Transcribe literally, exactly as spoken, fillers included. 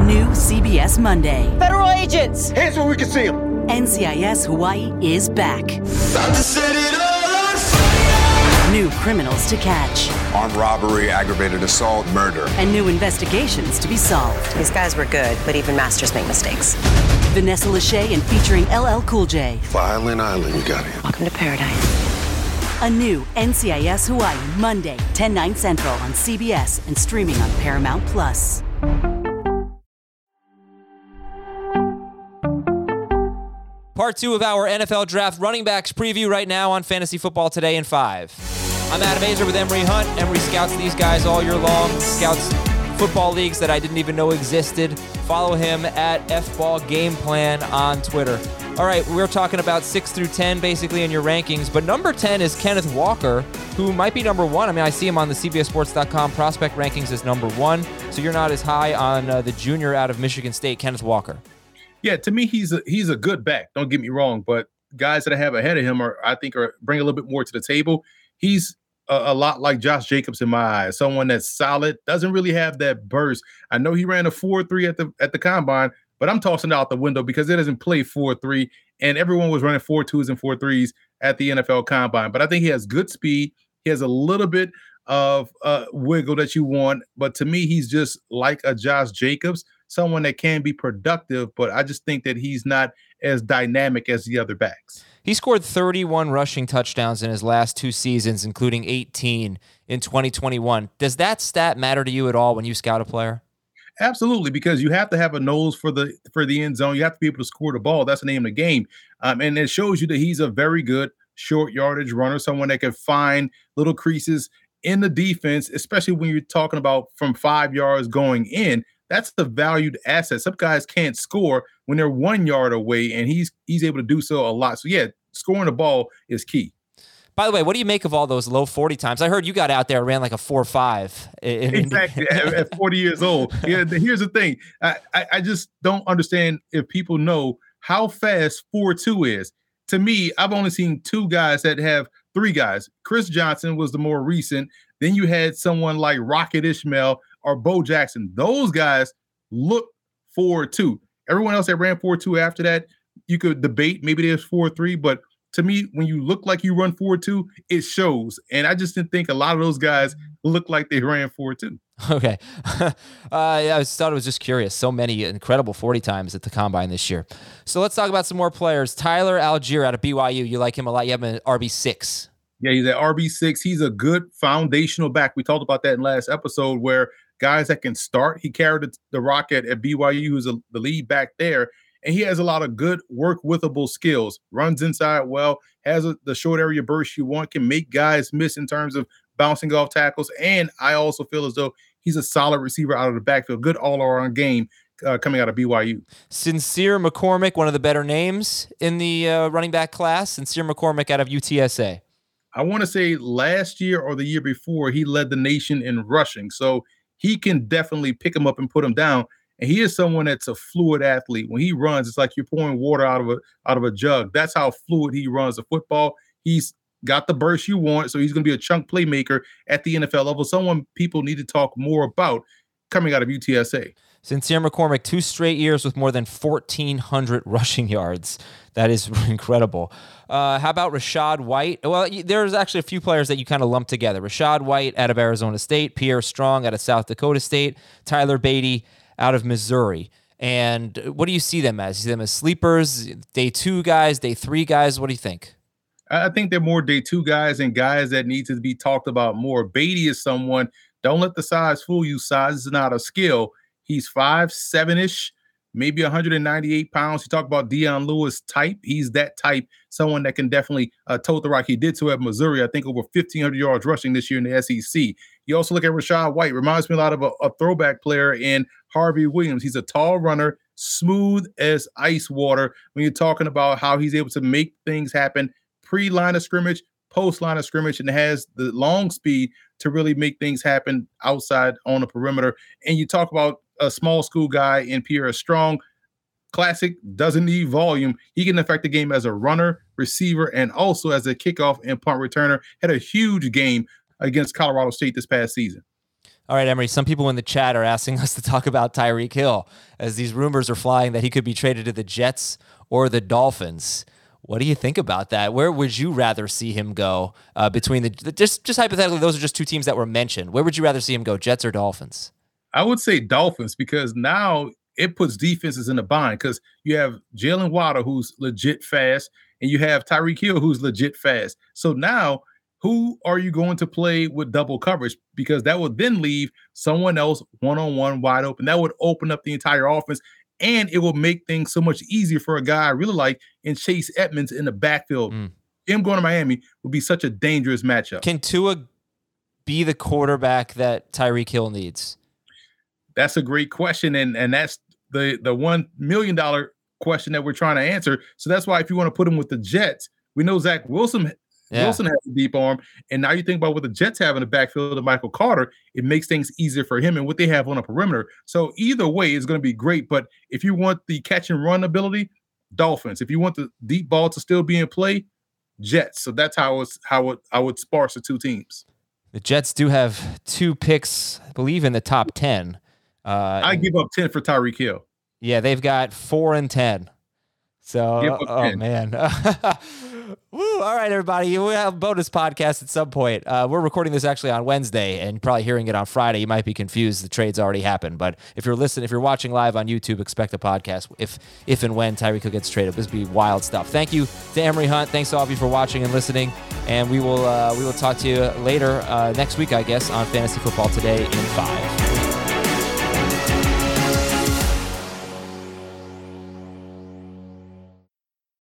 New C B S Monday. Federal agents! Hands where we can see them. N C I S Hawaii is back. Time to set it all on fire. New criminals to catch. Armed robbery, aggravated assault, murder. And new investigations to be solved. These guys were good, but even masters make mistakes. Vanessa Lachey and featuring L L Cool J. Violin Island, you got it. Welcome to paradise. A new N C I S Hawaii, Monday, ten, nine Central on C B S and streaming on Paramount Plus. Part two of our N F L Draft running backs preview right now on Fantasy Football Today in five. I'm Adam Azer with Emory Hunt. Emory scouts these guys all year long, scouts football leagues that I didn't even know existed. Follow him at F Ball Game Plan on Twitter. All right, we're talking about six through ten basically in your rankings, but number ten is Kenneth Walker, who might be number one. I mean, I see him on the C B S Sports dot com prospect rankings as number one, so you're not as high on uh, the junior out of Michigan State, Kenneth Walker. Yeah, to me, he's a he's a good back. Don't get me wrong, but guys that I have ahead of him are, I think, are bring a little bit more to the table. He's a, a lot like Josh Jacobs in my eyes, someone that's solid, doesn't really have that burst. I know he ran a four three at the at the combine, but I'm tossing it out the window because it doesn't play four three, and everyone was running four twos and four threes at the N F L combine. But I think he has good speed. He has a little bit of uh, wiggle that you want, but to me, he's just like a Josh Jacobs, someone that can be productive, but I just think that he's not as dynamic as the other backs. He scored thirty-one rushing touchdowns in his last two seasons, including eighteen in twenty twenty-one. Does that stat matter to you at all when you scout a player? Absolutely, because you have to have a nose for the for the end zone. You have to be able to score the ball. That's the name of the game. Um, and it shows you that he's a very good short yardage runner, someone that can find little creases in the defense, especially when you're talking about from five yards going in. That's the valued asset. Some guys can't score when they're one yard away, and he's he's able to do so a lot. So, yeah, scoring the ball is key. By the way, what do you make of all those low forty times? I heard you got out there and ran like a four five. Exactly, at, at forty years old. Yeah, here's the thing. I, I, I just don't understand if people know how fast four two is. To me, I've only seen two guys that have three guys. Chris Johnson was the more recent. Then you had someone like Rocket Ishmael or Bo Jackson. Those guys look four two. Everyone else that ran four two after that, you could debate. Maybe there's four three, but to me, when you look like you run four two, it shows. And I just didn't think a lot of those guys look like they ran four two. Okay. uh, yeah, I just thought it was just curious. So many incredible forty times at the Combine this year. So let's talk about some more players. Tyler Algier out of B Y U. You like him a lot. You have him at R B six. Yeah, he's at R B six. He's a good foundational back. We talked about that in last episode where guys that can start. He carried the, the rock at, at B Y U, who's a, the lead back there. And he has a lot of good work-withable skills. Runs inside well, has a, the short area burst you want, can make guys miss in terms of bouncing off tackles. And I also feel as though he's a solid receiver out of the backfield. Good all-around game uh, coming out of B Y U. Sincere McCormick, one of the better names in the uh, running back class. Sincere McCormick out of U T S A. I want to say last year or the year before, he led the nation in rushing. So he can definitely pick him up and put him down. And he is someone that's a fluid athlete. When he runs, it's like you're pouring water out of a out of a jug. That's how fluid he runs the football. He's got the burst you want, so he's going to be a chunk playmaker at the N F L level. Someone people need to talk more about coming out of U T S A. Sincere McCormick, two straight years with more than fourteen hundred rushing yards. That is incredible. Uh, how about Rachaad White? Well, there's actually a few players that you kind of lump together. Rachaad White out of Arizona State, Pierre Strong out of South Dakota State, Tyler Beatty out of Missouri. And what do you see them as? You see them as sleepers, day two guys, day three guys? What do you think? I think they're more day two guys and guys that need to be talked about more. Beatty is someone, don't let the size fool you. Size is not a skill. He's five seven-ish, maybe one hundred ninety-eight pounds. You talk about Deion Lewis type. He's that type, someone that can definitely uh, tote the rock. He did so at Missouri, I think over fifteen hundred yards rushing this year in the S E C. You also look at Rachaad White. Reminds me a lot of a, a throwback player in Harvey Williams. He's a tall runner, smooth as ice water. When you're talking about how he's able to make things happen pre-line of scrimmage, post-line of scrimmage, and has the long speed to really make things happen outside on the perimeter. And you talk about a small school guy in Pierre Strong, classic, doesn't need volume. He can affect the game as a runner, receiver, and also as a kickoff and punt returner. Had a huge game against Colorado State this past season. All right, Emery, some people in the chat are asking us to talk about Tyreek Hill as these rumors are flying that he could be traded to the Jets or the Dolphins. What do you think about that? Where would you rather see him go uh, between the, just, just hypothetically, those are just two teams that were mentioned. Where would you rather see him go, Jets or Dolphins? I would say Dolphins, because now it puts defenses in a bind, because you have Jalen Waddle, who's legit fast, and you have Tyreek Hill, who's legit fast. So now, who are you going to play with double coverage? Because that would then leave someone else one-on-one wide open. That would open up the entire offense, and it will make things so much easier for a guy I really like in Chase Edmonds in the backfield. Mm. Him going to Miami would be such a dangerous matchup. Can Tua be the quarterback that Tyreek Hill needs? That's a great question, and, and that's the, the one million dollars question that we're trying to answer. So that's why if you want to put him with the Jets, we know Zach Wilson – Yeah. Wilson has a deep arm, and now you think about what the Jets have in the backfield of Michael Carter, it makes things easier for him and what they have on a perimeter. So either way is going to be great, but if you want the catch and run ability, Dolphins. If you want the deep ball to still be in play, Jets. So that's how it's how it, I would sparse the two teams. The Jets do have two picks, I believe, in the top ten. Uh, I give up ten for Tyreek Hill. Yeah, they've got four and ten. So, oh, man. Woo, all right, everybody. We'll have a bonus podcast at some point. Uh, we're recording this actually on Wednesday, and you're probably hearing it on Friday. You might be confused. The trade's already happened. But if you're listening, if you're watching live on YouTube, expect a podcast if if and when Tyreek Hill gets traded. This will be wild stuff. Thank you to Emery Hunt. Thanks to all of you for watching and listening. And we will uh, we will talk to you later uh, next week, I guess, on Fantasy Football Today in five.